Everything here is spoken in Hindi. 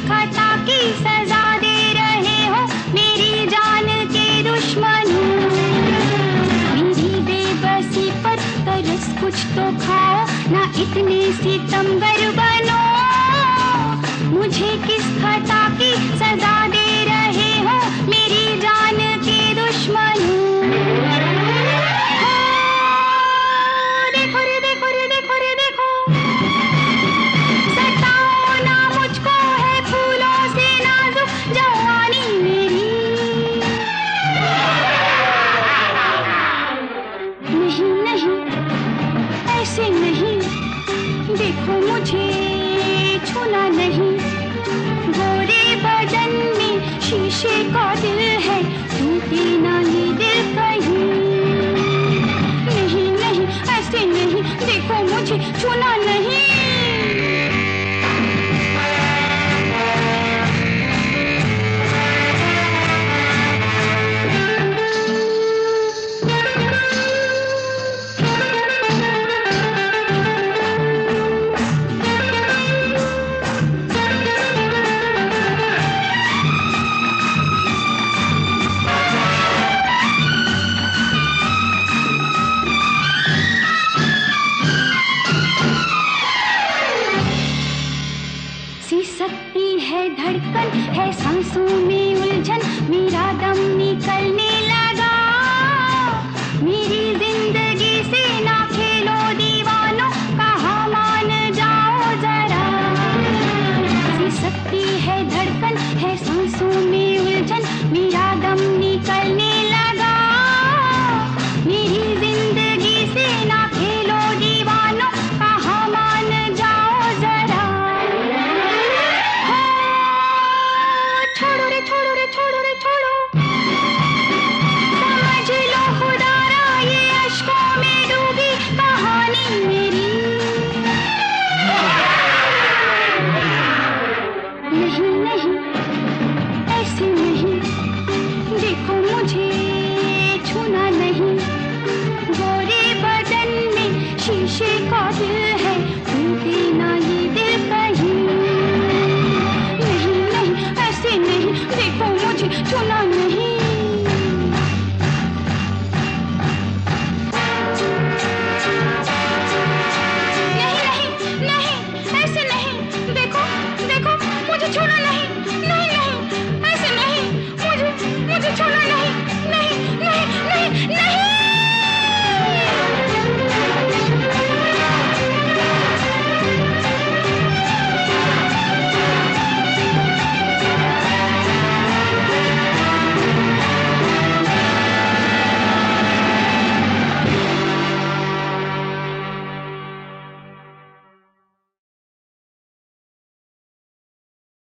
खता की सजा दे रहे हो मेरी जान के दुश्मनों। मेरी बेबसी पर तरस कुछ तो खाओ, ना इतने सितमगर बनो। मुझे किस खता की सजा दे रहे हो मेरी जान के दुश्मनों। देखो रे देखो रे देखो रे देखो, सताओ ना मुझको है फूलों से नाजुक जवानी मेरी। नहीं नहीं ऐसे नहीं, देखो मुझे छूना नहीं। गोरे बदन में शीशे का दिल है, टूटे ना ये दिल कहीं। नहीं नहीं ऐसे नहीं, देखो मुझे छूना नहीं। सकती है धड़कन है सांसों में उलझन, मेरा दम निकलने लगा। मेरी जिंदगी से ना खेलो दीवानों, कहा मान जाओ जरा। सी सकती है धड़कन है सांसों